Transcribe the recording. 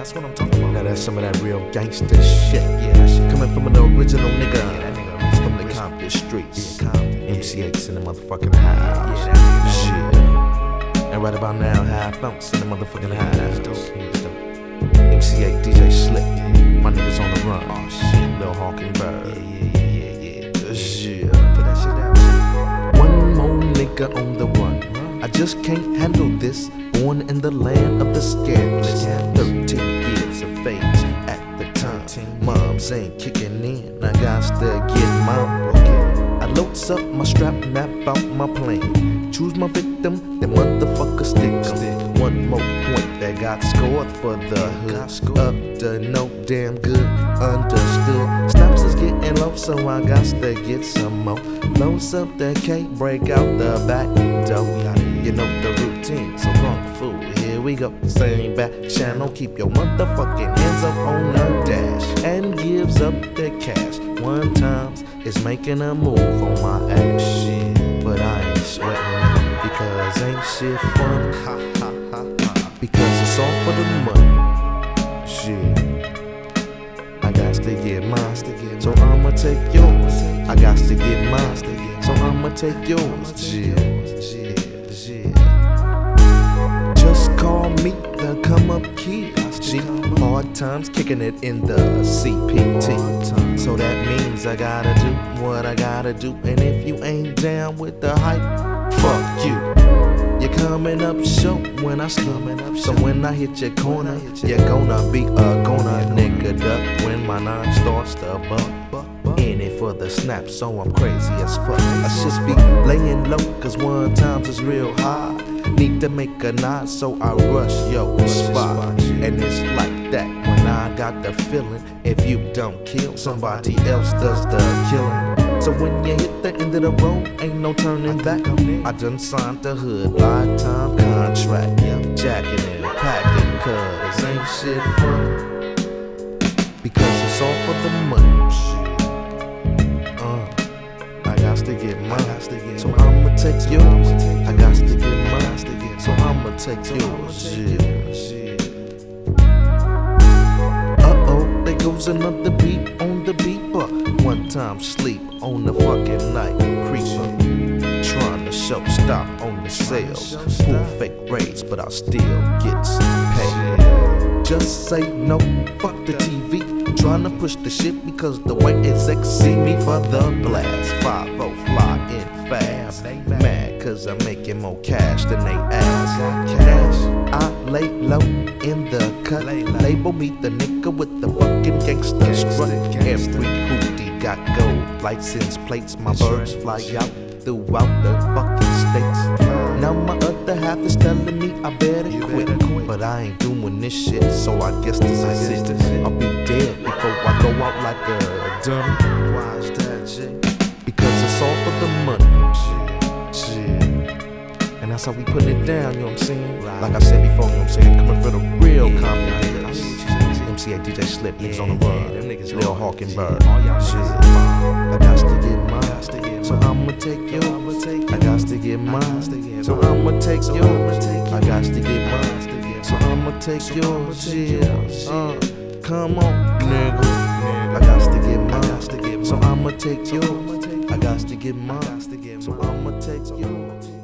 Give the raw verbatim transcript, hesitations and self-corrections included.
That's what I'm talking about. Now that's some of that real gangster shit. Yeah, that shit coming from an original nigga. Yeah, that nigga is from the Compton streets. Yeah, Compton. M C H in the motherfucking house. Yeah, that shit. And right about now, High Bounce in the motherfucking house. M C H D J Slip. My niggas on the run. Oh shit, Lil Hawk and Bird. Yeah, yeah, yeah, yeah, yeah. Shit. Put that shit down. One more nigga on the run. I just can't handle this. Born in the land of the scandalous. Thirteen years of age at the time. Moms ain't kicking in. I got to get mine. I loads up my strap, map out my plane. Choose my victim, then motherfucker stick 'em. One more point that got scored for the hood. Up to no damn good, understood. Snaps is getting low, so I got to get some more. Loads up the cake, break out the back door. You know the routine, so wrong fool. Here we go, same back channel. Keep your motherfucking hands up on the dash. And gives up the cash. One time is making a move on my ass. Shit, but I ain't sweating because ain't shit fun. Ha ha ha ha. Because it's all for the money. Shit, I got to get mine, so I'ma take yours. I got to get mine, so I'ma take yours. Shit, shit. Just call me the come up kid. G, hard times kicking it in the C P T. So that means I gotta do what I gotta do. And if you ain't down with the hype, fuck you. You're coming up short when I slum. So when I hit your corner, you're gonna be a gonna nigga duck when my nine starts to buck. In it for the snap, so I'm crazy as fuck. I should be laying low, cause one times is real high. Need to make a nod, so I rush yo spot. And it's like that when I got the feeling. If you don't kill, somebody else does the killing. So when you hit the end of the road, ain't no turning back. I done signed the hood lifetime contract. Yeah, jacking and packing, cause ain't shit fun. Because it's all for the money. Uh, I got to get mine, so I'ma take yours. I got to get mine, so I'ma take yours. Yeah. Uh-oh, there goes another beat on the beeper. One time sleep on the fucking night creeper. Trying to show stop on the sales. Pull fake rates, but I still gets paid. Just say no, fuck the T V. Trying to push the shit because the way execs see me for the blast. five oh fly in fast. Mad cause I'm making more cash than they ask. Cash, I lay low in the cut. Label me the nigga with the fucking gangster strut. Every hoopty got gold license plates. My birds fly out throughout the fucking states. Now my other half is telling me I better quit. But I ain't doing this shit, so I guess this is it. I'll be dead before I go out like a dummy. Why is that shit? Because it's all for the money. Shit. And that's how we put it down, you know what I'm saying? Like I said before, you know what I'm saying? Coming for the real Compton niggas. M C H D J Slip, niggas on the run. Lil Hawk and Bird. Shit. I got to get mine, so I'ma take yours. I got to get mine, so I'ma take yours. I got to get mine, so I'ma take yours. Yeah. Uh, come on, nigga. I got to get mine, so I'ma take yours. I got to get mine, so I'ma take yours.